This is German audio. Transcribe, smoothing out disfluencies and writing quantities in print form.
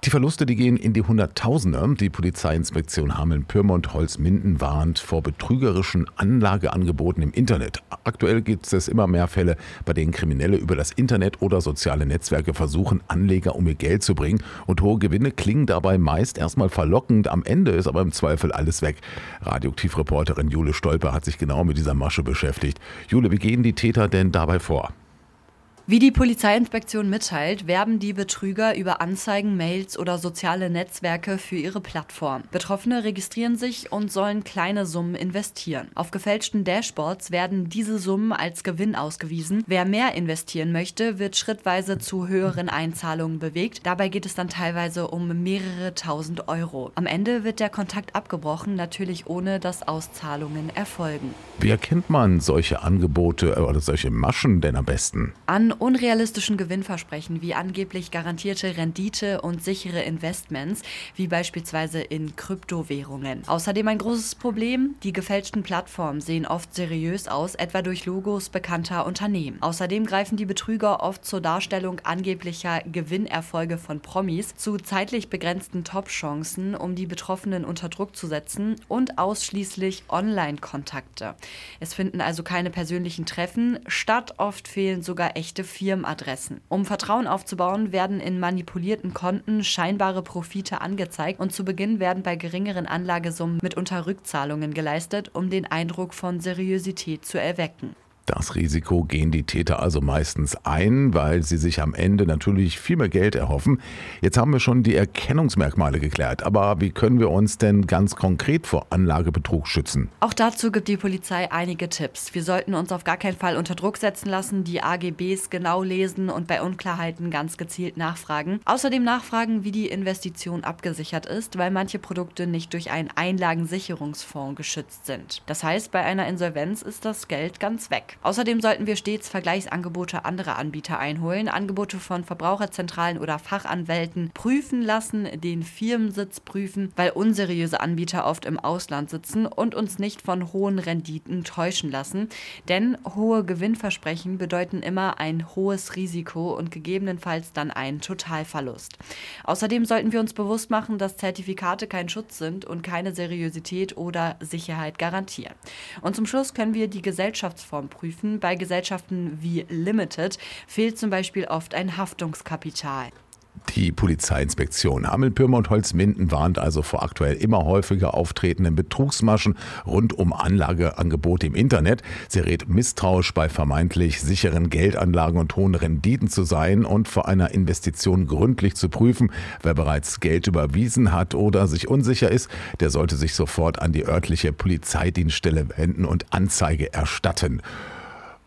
Die Verluste, die gehen in die Hunderttausende. Die Polizeiinspektion Hameln-Pyrmont-Holzminden warnt vor betrügerischen Anlageangeboten im Internet. Aktuell gibt es immer mehr Fälle, bei denen Kriminelle über das Internet oder soziale Netzwerke versuchen, Anleger um ihr Geld zu bringen. Und hohe Gewinne klingen dabei meist erstmal verlockend. Am Ende ist aber im Zweifel alles weg. Radioaktivreporterin Jule Stolper hat sich genau mit dieser Masche beschäftigt. Jule, wie gehen die Täter denn dabei vor? Wie die Polizeiinspektion mitteilt, werben die Betrüger über Anzeigen, Mails oder soziale Netzwerke für ihre Plattform. Betroffene registrieren sich und sollen kleine Summen investieren. Auf gefälschten Dashboards werden diese Summen als Gewinn ausgewiesen. Wer mehr investieren möchte, wird schrittweise zu höheren Einzahlungen bewegt. Dabei geht es dann teilweise um mehrere tausend Euro. Am Ende wird der Kontakt abgebrochen, natürlich ohne dass Auszahlungen erfolgen. Wie erkennt man solche Angebote oder solche Maschen denn am besten? An unrealistischen Gewinnversprechen wie angeblich garantierte Rendite und sichere Investments, wie beispielsweise in Kryptowährungen. Außerdem ein großes Problem: die gefälschten Plattformen sehen oft seriös aus, etwa durch Logos bekannter Unternehmen. Außerdem greifen die Betrüger oft zur Darstellung angeblicher Gewinnerfolge von Promis zu zeitlich begrenzten Top-Chancen, um die Betroffenen unter Druck zu setzen, und ausschließlich Online-Kontakte. Es finden also keine persönlichen Treffen statt, oft fehlen sogar echte Firmenadressen. Um Vertrauen aufzubauen, werden in manipulierten Konten scheinbare Profite angezeigt und zu Beginn werden bei geringeren Anlagesummen mitunter Rückzahlungen geleistet, um den Eindruck von Seriosität zu erwecken. Das Risiko gehen die Täter also meistens ein, weil sie sich am Ende natürlich viel mehr Geld erhoffen. Jetzt haben wir schon die Erkennungsmerkmale geklärt, aber wie können wir uns denn ganz konkret vor Anlagebetrug schützen? Auch dazu gibt die Polizei einige Tipps. Wir sollten uns auf gar keinen Fall unter Druck setzen lassen, die AGBs genau lesen und bei Unklarheiten ganz gezielt nachfragen. Außerdem nachfragen, wie die Investition abgesichert ist, weil manche Produkte nicht durch einen Einlagensicherungsfonds geschützt sind. Das heißt, bei einer Insolvenz ist das Geld ganz weg. Außerdem sollten wir stets Vergleichsangebote anderer Anbieter einholen, Angebote von Verbraucherzentralen oder Fachanwälten prüfen lassen, den Firmensitz prüfen, weil unseriöse Anbieter oft im Ausland sitzen, und uns nicht von hohen Renditen täuschen lassen. Denn hohe Gewinnversprechen bedeuten immer ein hohes Risiko und gegebenenfalls dann einen Totalverlust. Außerdem sollten wir uns bewusst machen, dass Zertifikate kein Schutz sind und keine Seriosität oder Sicherheit garantieren. Und zum Schluss können wir die Gesellschaftsform prüfen. Bei Gesellschaften wie Limited fehlt zum Beispiel oft ein Haftungskapital. Die Polizeiinspektion Hameln-Pyrmont-Holzminden warnt also vor aktuell immer häufiger auftretenden Betrugsmaschen rund um Anlageangebote im Internet. Sie rät, misstrauisch bei vermeintlich sicheren Geldanlagen und hohen Renditen zu sein und vor einer Investition gründlich zu prüfen. Wer bereits Geld überwiesen hat oder sich unsicher ist, der sollte sich sofort an die örtliche Polizeidienststelle wenden und Anzeige erstatten.